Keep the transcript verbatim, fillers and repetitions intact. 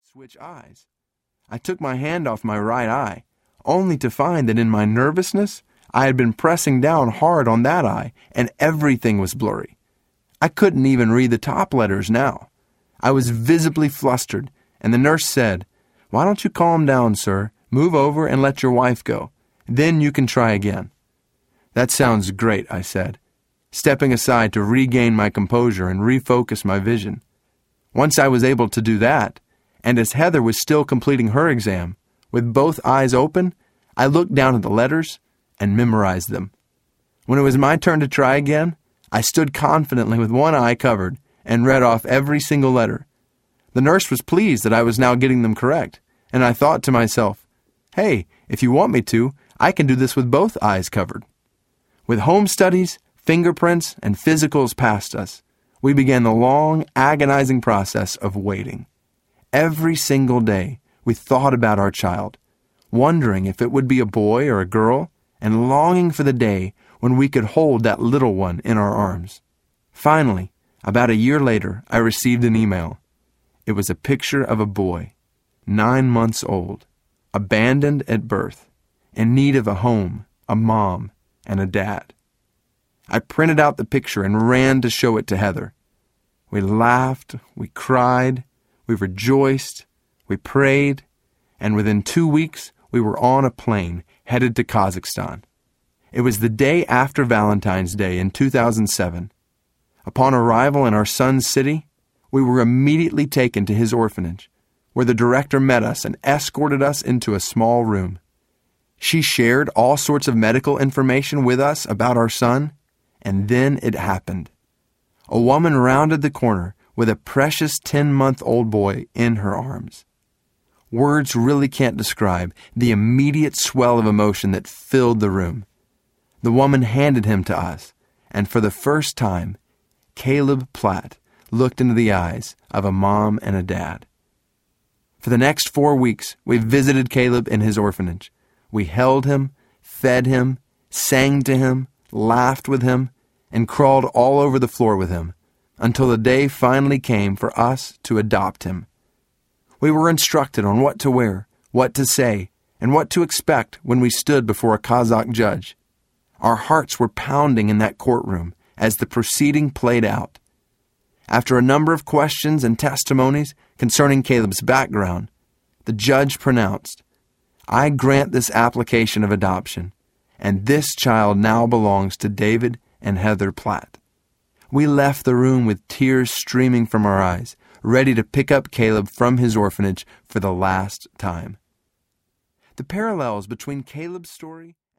switch eyes. I took my hand off my right eye, only to find that in my nervousness, I had been pressing down hard on that eye, and everything was blurry. I couldn't even read the top letters now. I was visibly flustered, and the nurse said, "Why don't you calm down, sir? Move over and let your wife go. Then you can try again." "That sounds great," I said, stepping aside to regain my composure and refocus my vision. Once I was able to do that, and as Heather was still completing her exam, with both eyes open, I looked down at the letters and memorized them. When it was my turn to try again, I stood confidently with one eye covered and read off every single letter. The nurse was pleased that I was now getting them correct, and I thought to myself, hey, if you want me to, I can do this with both eyes covered. With home studies, fingerprints, and physicals past us, we began the long, agonizing process of waiting. Every single day, we thought about our child, wondering if it would be a boy or a girl, and longing for the day when we could hold that little one in our arms. Finally, about a year later, I received an email. It was a picture of a boy, nine months old, abandoned at birth, in need of a home, a mom, and a dad. I printed out the picture and ran to show it to Heather. We laughed, we cried, we rejoiced, we prayed, and within two weeks, we were on a plane headed to Kazakhstan. It was the day after Valentine's Day in two thousand seven. Upon arrival in our son's city, we were immediately taken to his orphanage, where the director met us and escorted us into a small room. She shared all sorts of medical information with us about our son, and then it happened. A woman rounded the corner with a precious ten-month-old boy in her arms. Words really can't describe the immediate swell of emotion that filled the room. The woman handed him to us, and for the first time, Caleb Platt looked into the eyes of a mom and a dad. For the next four weeks, we visited Caleb in his orphanage. We held him, fed him, sang to him, laughed with him, and crawled all over the floor with him, until the day finally came for us to adopt him. We were instructed on what to wear, what to say, and what to expect when we stood before a Kazakh judge. Our hearts were pounding in that courtroom as the proceeding played out. After a number of questions and testimonies concerning Caleb's background, the judge pronounced, "I grant this application of adoption, and this child now belongs to David and Heather Platt." We left the room with tears streaming from our eyes, ready to pick up Caleb from his orphanage for the last time. The parallels between Caleb's story